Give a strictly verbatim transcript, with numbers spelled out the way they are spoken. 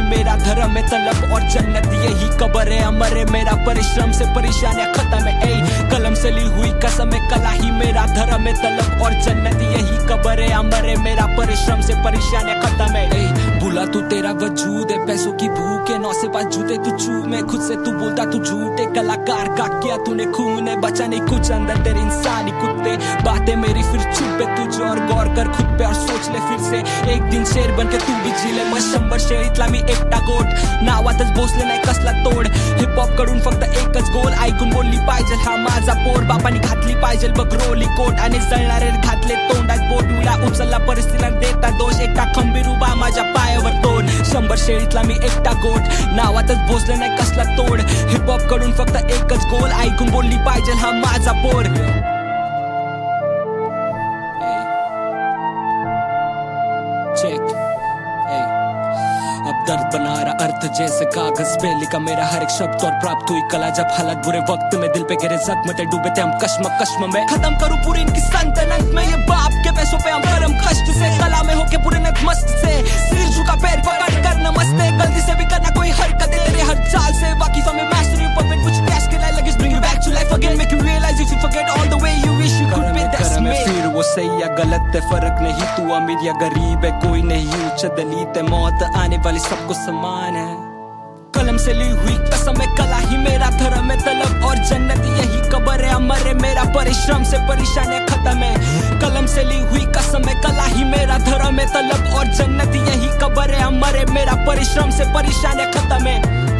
मेरा धर्म है तलब और जन्नत यही कब्र है अमर है मेरा परिश्रम से परेशानियां खत्म है। ए कलम से ली हुई कसम है कला ही मेरा धर्म है तलब और जन्नत यही कब्र है अमर है मेरा परिश्रम से परेशानियां खत्म है। ए भूला तू तेरा वजूद है पैसों की भूख है नौ से पास जूते तू चू में खुद से तू बोलता तू झूठे कलाकार का क्या तूने खून है बचा नहीं कुछ अंदर तेरे इंसानी कुत्ते बातें मेरी फिर चुप है तुझ और गौर कर खुद पे और सोच ले फिर से एक दिन शेर बन के तू भी जी ले मग शंभर शेर इतला मी एकटा गोट नावातच भोसले नाही कसला तोड हिप हॉप कडून फक्त एकच गोल ऐकून बोलली पाहिजे हा माझा पोर बापानी घातली पाहिजे बघ रोली कोट आणि जळणारे घातले तोंडात बोट उला उचलला परिस्थितीला देता दोष एकटा खंबीर उभा माझ्या पायावर तोड शंभर शेळीतला मी एकटा गोट नावातच भोसले नाही कसला तोड हिप हॉप कडून फक्त एकच गोल ऐकून बोलली पाहिजे हा माझा पोर। चेक अब दर्द बना रहा अर्थ जैसे कागज पे लिखा मेरा हर एक शब्द और प्राप्त हुई कला जब हालात बुरे वक्त में दिल पे गिरे जख्म ते डूबे थे हम कश्म कश्म में खत्म करूं पूरी इनकी सल्तनत में ये बाप के पैसों पे हम करम कष्ट से कला में होके पूरे नतमस्त से सिर झुका पैर पकड़ कर नमस्ते गलती से भी करना कोई हरकत तेरे हर चाल से बाकी समय मास्टर यू पॉप कुछ कैश के like like bring you back to life again make you realize if you forget all the way you wish you could be that's me फिर वो सही या गलत है फर्क नहीं तू अमीर या गरीब है कोई नहीं ऊंच दलित है मौत आने वाली सबको समान है। कलम से ली हुई कसम है कला ही मेरा धर्म है तलब और जन्नत यही कब्र है अमर है मेरा परिश्रम से परेशानियां खत्म है। कलम से ली हुई कसम है कला ही मेरा धर्म है तलब और जन्नत यही कब्र है अमर है मेरा परिश्रम से परेशानियां खत्म है।